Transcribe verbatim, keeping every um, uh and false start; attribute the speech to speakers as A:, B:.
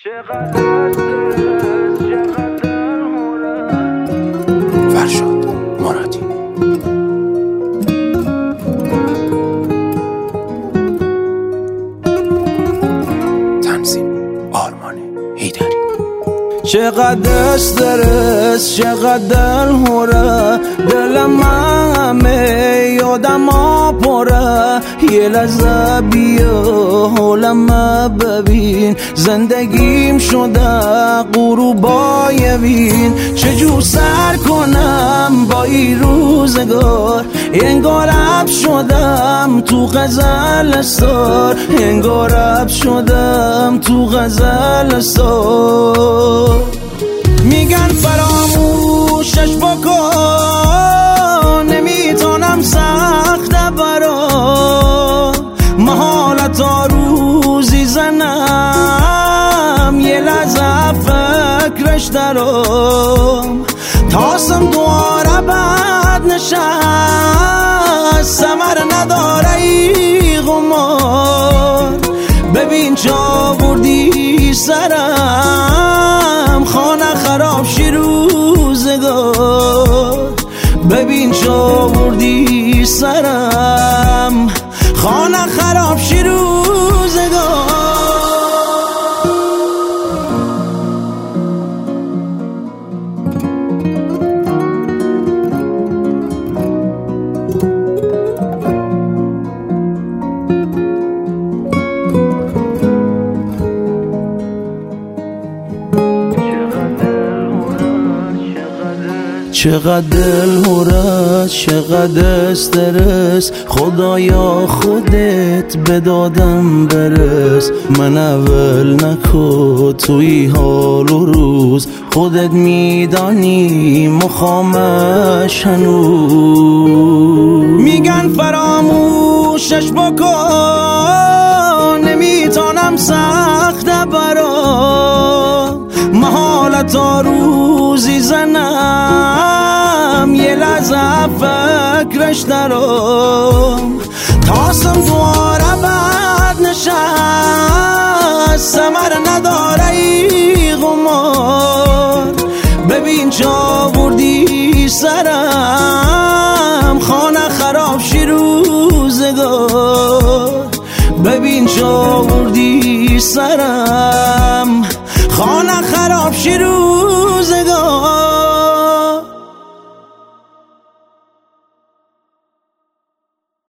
A: فرشاد مرادی. تنظیم آرمان هیدری.
B: چقدر استرس، چقدر هوره، دلم همه یادم پره. یه لحظه بیا حالم ببین، زندگیم شده غروبای بین. چجور سر کنم با این روزگار، انگار اب شدم تو غزل استار، انگار اب شدم تو غزل استار. میگن فراموشش بکن، نمیتونم سخته برا محالت ها روزی زنم، یه لحظه فکرش درم. تاسم دواره بد نشست، ثمر نداره ای غمار. ببین چا بردی سرم، خانه خراب شی روزگار. ببین چا بردی سرم، خانه خراب شی روزگار. چقدر دل هورت، چقدر استرس، خدایا خودت به دادم برس. من اول نکو توی حال و روز، خودت میدانی مخامش هنوز. میگن فراموشش بکن، نمیتونم سخته برا محالت ها روزی زنم، یه لحظه فکرش درم. تاسم دواره بد نشست، ثمر نداره ای غمار. ببین چا بردی سرم، خانه خراب شی روزگار. ببین چا بردی سرم، خانه خراب شی روزگار.